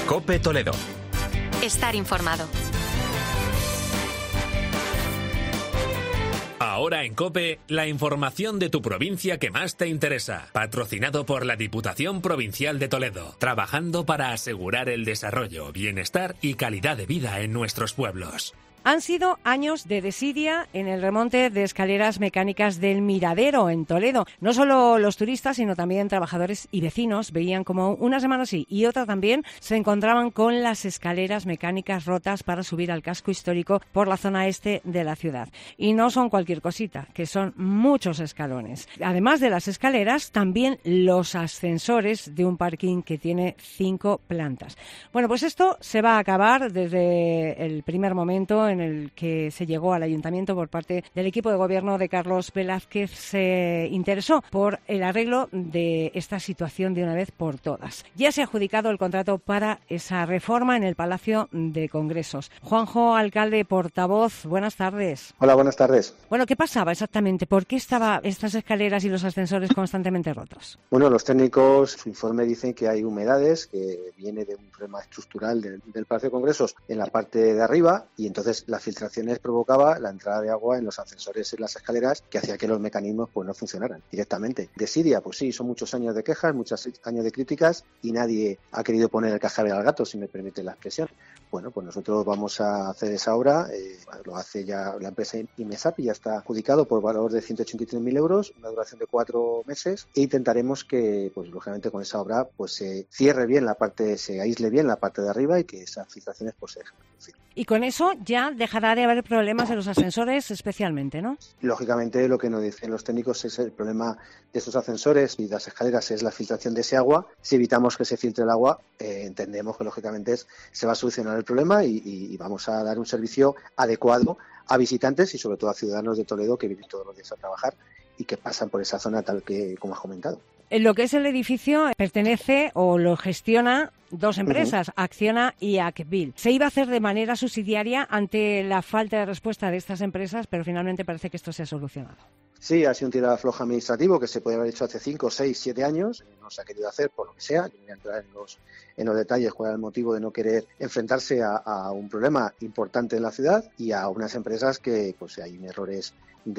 COPE Toledo. Estar informado. Ahora en COPE, la información de tu provincia que más te interesa. Patrocinado por la Diputación Provincial de Toledo. Trabajando para asegurar el desarrollo, bienestar y calidad de vida en nuestros pueblos. Han sido años de desidia en el remonte de escaleras mecánicas del Miradero en Toledo. No solo los turistas, sino también trabajadores y vecinos veían como una semana sí y otra también se encontraban con las escaleras mecánicas rotas para subir al casco histórico por la zona este de la ciudad. Y no son cualquier cosita, que son muchos escalones. Además de las escaleras, también los ascensores de un parking que tiene 5 plantas. Bueno, pues esto se va a acabar desde el primer momento en el que se llegó al ayuntamiento por parte del equipo de gobierno de Carlos Velázquez. Se interesó por el arreglo de esta situación de una vez por todas. Ya se ha adjudicado el contrato para esa reforma en el Palacio de Congresos. Juanjo, alcalde, portavoz, buenas tardes. Hola, buenas tardes. Bueno, ¿qué pasaba exactamente? ¿Por qué estaban estas escaleras y los ascensores constantemente rotos? Bueno, los técnicos, su informe dicen que hay humedades, que viene de un problema estructural del Palacio de Congresos en la parte de arriba, y entonces las filtraciones provocaba la entrada de agua en los ascensores y las escaleras, que hacía que los mecanismos pues no funcionaran directamente. Desidia, pues sí, son muchos años de quejas, muchos años de críticas, y nadie ha querido poner el cascabel al gato, si me permite la expresión. Bueno, pues nosotros vamos a hacer esa obra, lo hace ya la empresa IMESAP y ya está adjudicado por valor de 183.000 euros, una duración de 4 meses, e intentaremos que, pues lógicamente con esa obra, pues se cierre bien la parte, se aísle bien la parte de arriba y que esas filtraciones pues se dejen reducir. Y con eso ya dejará de haber problemas en los ascensores especialmente, ¿no? Lógicamente lo que nos dicen los técnicos es el problema de estos ascensores y de las escaleras es la filtración de ese agua. Si evitamos que se filtre el agua, entendemos que lógicamente se va a solucionar el problema y vamos a dar un servicio adecuado a visitantes y sobre todo a ciudadanos de Toledo que vienen todos los días a trabajar y que pasan por esa zona tal que como has comentado. Lo que es el edificio pertenece o lo gestiona dos empresas, Acciona y Acbil. Se iba a hacer de manera subsidiaria ante la falta de respuesta de estas empresas, pero finalmente parece que esto se ha solucionado. Sí, ha sido un tirada floja administrativo que se podría haber hecho hace 5, 6, 7 años. No se ha querido hacer por lo que sea. Yo no voy a entrar en los detalles cuál es el motivo de no querer enfrentarse a un problema importante en la ciudad y a unas empresas que pues hay errores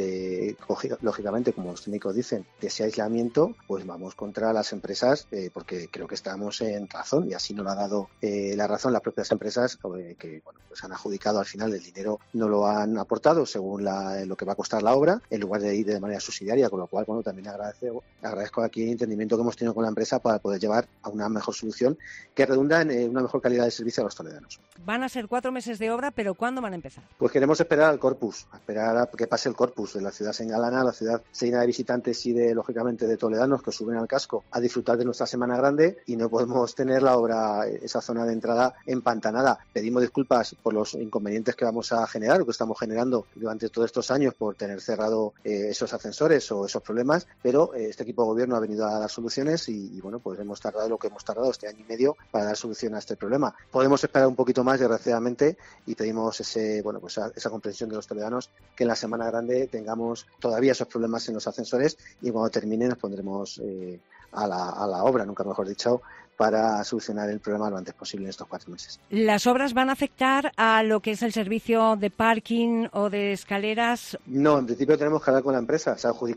lógicamente, como los técnicos dicen, de ese aislamiento, pues vamos contra las empresas porque creo que estamos en razón y así nos lo ha dado la razón las propias empresas que bueno, pues han adjudicado al final el dinero, no lo han aportado según lo que va a costar la obra, en lugar de ir de manera subsidiaria, con lo cual bueno, también agradezco aquí el entendimiento que hemos tenido con la empresa para poder llevar a una mejor solución que redunda en una mejor calidad de servicio a los toledanos. Van a ser 4 meses de obra, pero ¿cuándo van a empezar? Pues queremos esperar al corpus, a esperar a que pase el corpus. La ciudad se engalana, la ciudad se llena de visitantes y lógicamente de toledanos que suben al casco a disfrutar de nuestra Semana Grande y no podemos tener la obra, esa zona de entrada empantanada. Pedimos disculpas por los inconvenientes que vamos a generar o que estamos generando durante todos estos años por tener cerrado esos ascensores o esos problemas, pero este equipo de gobierno ha venido a dar soluciones y bueno, pues hemos tardado lo que hemos tardado este año y medio para dar solución a este problema. Podemos esperar un poquito más, desgraciadamente, y pedimos esa comprensión de los toledanos que en la Semana Grande tengamos todavía esos problemas en los ascensores y cuando termine nos pondremos a la obra, nunca mejor dicho, para solucionar el problema lo antes posible en estos 4 meses. ¿Las obras van a afectar a lo que es el servicio de parking o de escaleras? No, en principio tenemos que hablar con la empresa.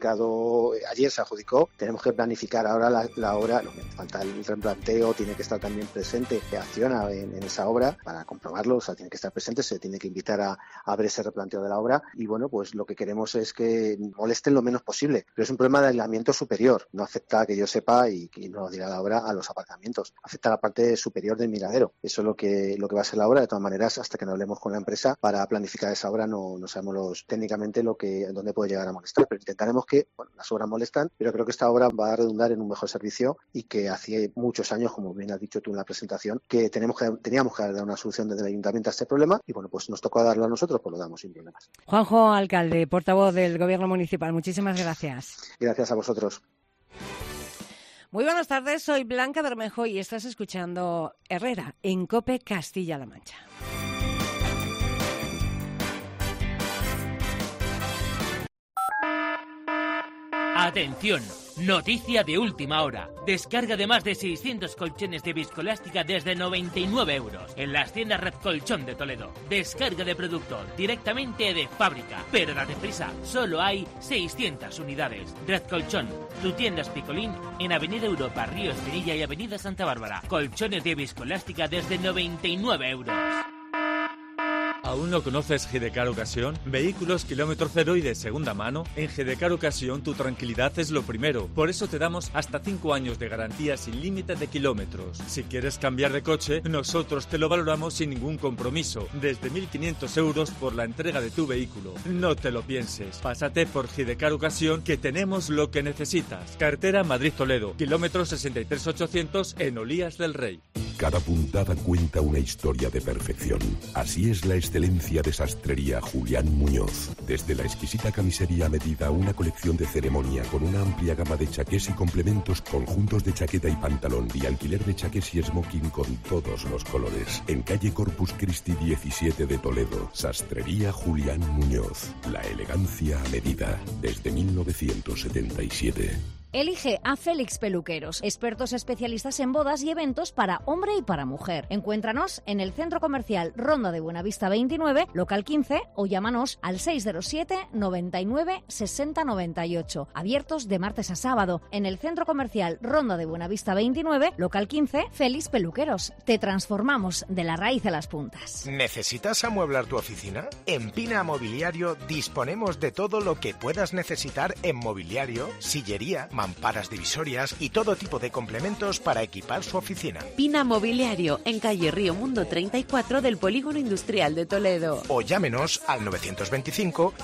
Ayer se adjudicó, tenemos que planificar ahora la obra. Lo que falta el replanteo, tiene que estar también presente Acciona en esa obra para comprobarlo, o sea, tiene que estar presente, se tiene que invitar a ver ese replanteo de la obra y bueno, pues lo que queremos es que molesten lo menos posible, pero es un problema de aislamiento superior, no afecta, que yo sepa, y no lo dirá la obra, a los aparcamientos. Afecta a la parte superior del miradero. Eso es lo que va a ser la obra. De todas maneras, hasta que no hablemos con la empresa para planificar esa obra, no sabemos técnicamente dónde puede llegar a molestar. Pero intentaremos que, las obras molestan, pero creo que esta obra va a redundar en un mejor servicio y que hace muchos años, como bien has dicho tú en la presentación, que teníamos que dar una solución desde el ayuntamiento a este problema y bueno, pues nos tocó darlo a nosotros, pues lo damos sin problemas. Juanjo, alcalde, portavoz del Gobierno Municipal, muchísimas gracias. Gracias a vosotros. Muy buenas tardes, soy Blanca Bermejo y estás escuchando Herrera en COPE Castilla-La Mancha. Atención, Noticia de última hora. Descarga de más de 600 colchones de viscoelástica desde 99 euros en las tiendas Red Colchón de Toledo. Descarga de producto directamente de fábrica. Pero date prisa, solo hay 600 unidades. Red Colchón, tu tienda Picolín en Avenida Europa, Río Espinilla y Avenida Santa Bárbara. Colchones de viscoelástica desde 99 euros. ¿Aún no conoces Gidecar Ocasión? Vehículos kilómetro cero y de segunda mano. En Gidecar Ocasión tu tranquilidad es lo primero. Por eso te damos hasta 5 años de garantía sin límite de kilómetros. Si quieres cambiar de coche, nosotros te lo valoramos sin ningún compromiso. Desde 1.500 euros por la entrega de tu vehículo. No te lo pienses. Pásate por Gidecar Ocasión que tenemos lo que necesitas. Carretera Madrid-Toledo, kilómetro 63800 en Olías del Rey. Cada puntada cuenta una historia de perfección. Así es la excelencia de Sastrería Julián Muñoz. Desde la exquisita camisería a medida, una colección de ceremonia con una amplia gama de chaqués y complementos, conjuntos de chaqueta y pantalón y alquiler de chaqués y smoking con todos los colores. En calle Corpus Christi 17 de Toledo, Sastrería Julián Muñoz. La elegancia a medida, desde 1977. Elige a Félix Peluqueros, expertos especialistas en bodas y eventos para hombre y para mujer. Encuéntranos en el Centro Comercial Ronda de Buenavista 29, local 15, o llámanos al 607 99 60 98. Abiertos de martes a sábado. En el Centro Comercial Ronda de Buenavista 29, local 15, Félix Peluqueros. Te transformamos de la raíz a las puntas. ¿Necesitas amueblar tu oficina? En Pina Mobiliario disponemos de todo lo que puedas necesitar en mobiliario, sillería, mamparas divisorias y todo tipo de complementos para equipar su oficina. Pina Mobiliario, en calle Río Mundo 34 del Polígono Industrial de Toledo. O llámenos al 925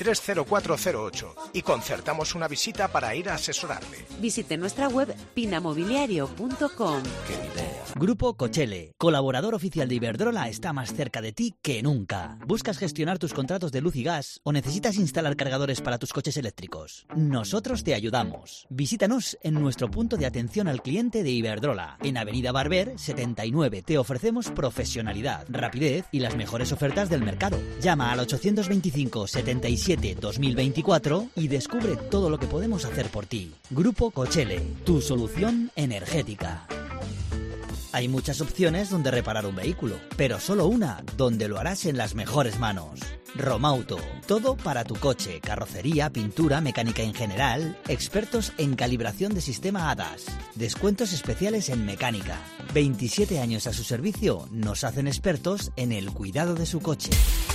230408 y concertamos una visita para ir a asesorarle. Visite nuestra web pinamobiliario.com. ¡Qué idea! Grupo Cochele, colaborador oficial de Iberdrola, está más cerca de ti que nunca. ¿Buscas gestionar tus contratos de luz y gas o necesitas instalar cargadores para tus coches eléctricos? Nosotros te ayudamos. Visítanos en nuestro punto de atención al cliente de Iberdrola, en Avenida Barber 79. Te ofrecemos profesionalidad, rapidez y las mejores ofertas del mercado. Llama al 825 77 2024 y descubre todo lo que podemos hacer por ti. Grupo Cochele, tu solución energética. Hay muchas opciones donde reparar un vehículo, pero solo una donde lo harás en las mejores manos. Romauto, todo para tu coche, carrocería, pintura, mecánica en general, expertos en calibración de sistema ADAS, descuentos especiales en mecánica. 27 años a su servicio nos hacen expertos en el cuidado de su coche.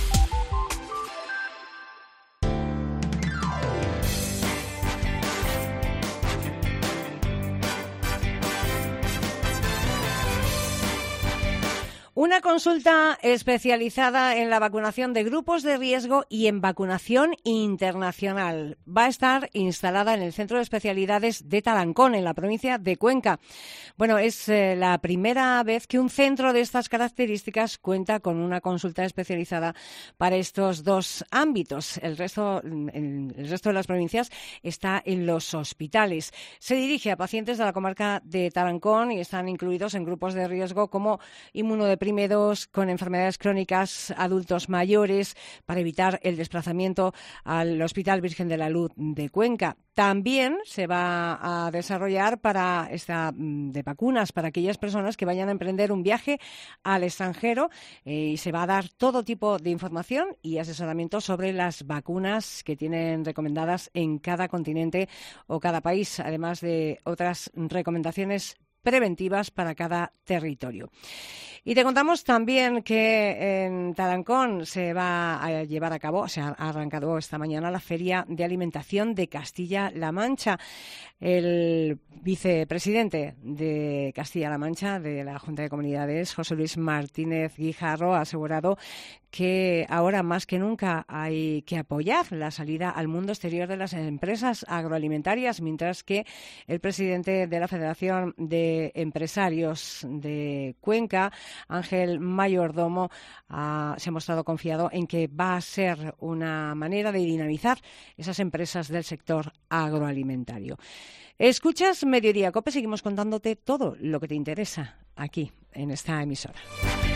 Una consulta especializada en la vacunación de grupos de riesgo y en vacunación internacional. Va a estar instalada en el Centro de Especialidades de Tarancón, en la provincia de Cuenca. Bueno, es la primera vez que un centro de estas características cuenta con una consulta especializada para estos dos ámbitos. El resto de las provincias está en los hospitales. Se dirige a pacientes de la comarca de Tarancón y están incluidos en grupos de riesgo como inmunodeprimidos, con enfermedades crónicas, adultos mayores, para evitar el desplazamiento al Hospital Virgen de la Luz de Cuenca. También se va a desarrollar de vacunas para aquellas personas que vayan a emprender un viaje al extranjero y se va a dar todo tipo de información y asesoramiento sobre las vacunas que tienen recomendadas en cada continente o cada país, además de otras recomendaciones preventivas para cada territorio. Y te contamos también que en Tarancón se va a llevar a cabo, se ha arrancado esta mañana la Feria de Alimentación de Castilla-La Mancha. El vicepresidente de Castilla-La Mancha, de la Junta de Comunidades, José Luis Martínez Guijarro, ha asegurado que ahora más que nunca hay que apoyar la salida al mundo exterior de las empresas agroalimentarias, mientras que el presidente de la Federación de Empresarios de Cuenca, Ángel Mayordomo, se ha mostrado confiado en que va a ser una manera de dinamizar esas empresas del sector agroalimentario. Escuchas Mediodía COPE, seguimos contándote todo lo que te interesa aquí en esta emisora.